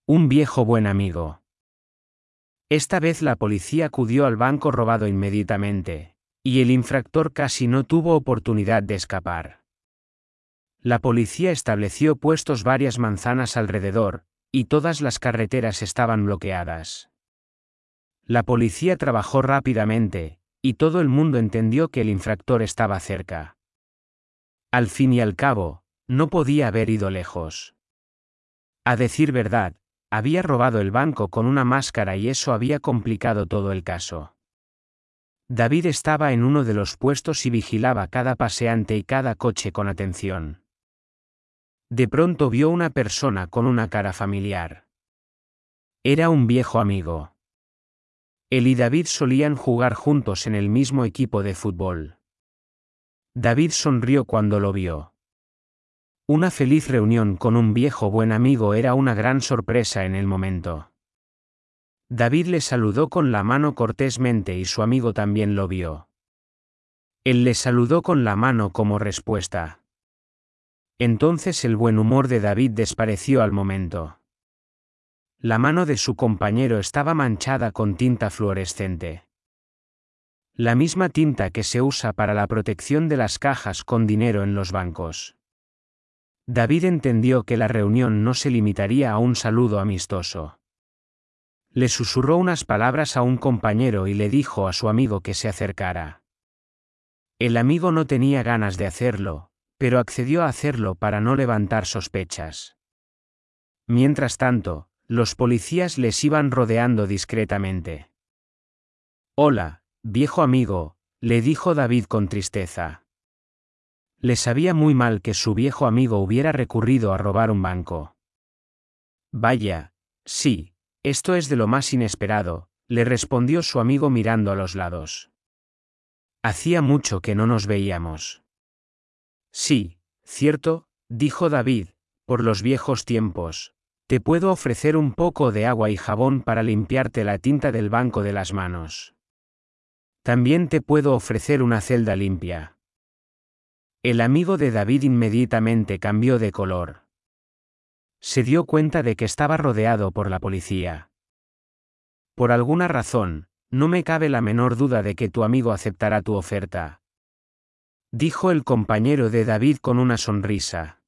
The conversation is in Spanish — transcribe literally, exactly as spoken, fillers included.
Un viejo buen amigo. Esta vez la policía acudió al banco robado inmediatamente, y el infractor casi no tuvo oportunidad de escapar. La policía estableció puestos varias manzanas alrededor, y todas las carreteras estaban bloqueadas. La policía trabajó rápidamente, y todo el mundo entendió que el infractor estaba cerca. Al fin y al cabo, no podía haber ido lejos. A decir verdad, había robado el banco con una máscara y eso había complicado todo el caso. David estaba en uno de los puestos y vigilaba cada paseante y cada coche con atención. De pronto vio una persona con una cara familiar. Era un viejo amigo. Él y David solían jugar juntos en el mismo equipo de fútbol. David sonrió cuando lo vio. Una feliz reunión con un viejo buen amigo era una gran sorpresa en el momento. David le saludó con la mano cortésmente y su amigo también lo vio. Él le saludó con la mano como respuesta. Entonces el buen humor de David desapareció al momento. La mano de su compañero estaba manchada con tinta fluorescente. La misma tinta que se usa para la protección de las cajas con dinero en los bancos. David entendió que la reunión no se limitaría a un saludo amistoso. Le susurró unas palabras a un compañero y le dijo a su amigo que se acercara. El amigo no tenía ganas de hacerlo, pero accedió a hacerlo para no levantar sospechas. Mientras tanto, los policías les iban rodeando discretamente. «Hola, viejo amigo», le dijo David con tristeza. Le sabía muy mal que su viejo amigo hubiera recurrido a robar un banco. «Vaya, sí, esto es de lo más inesperado», le respondió su amigo mirando a los lados. «Hacía mucho que no nos veíamos». «Sí, cierto», dijo David, «por los viejos tiempos. Te puedo ofrecer un poco de agua y jabón para limpiarte la tinta del banco de las manos. También te puedo ofrecer una celda limpia». El amigo de David inmediatamente cambió de color. Se dio cuenta de que estaba rodeado por la policía. «Por alguna razón, no me cabe la menor duda de que tu amigo aceptará tu oferta», dijo el compañero de David con una sonrisa.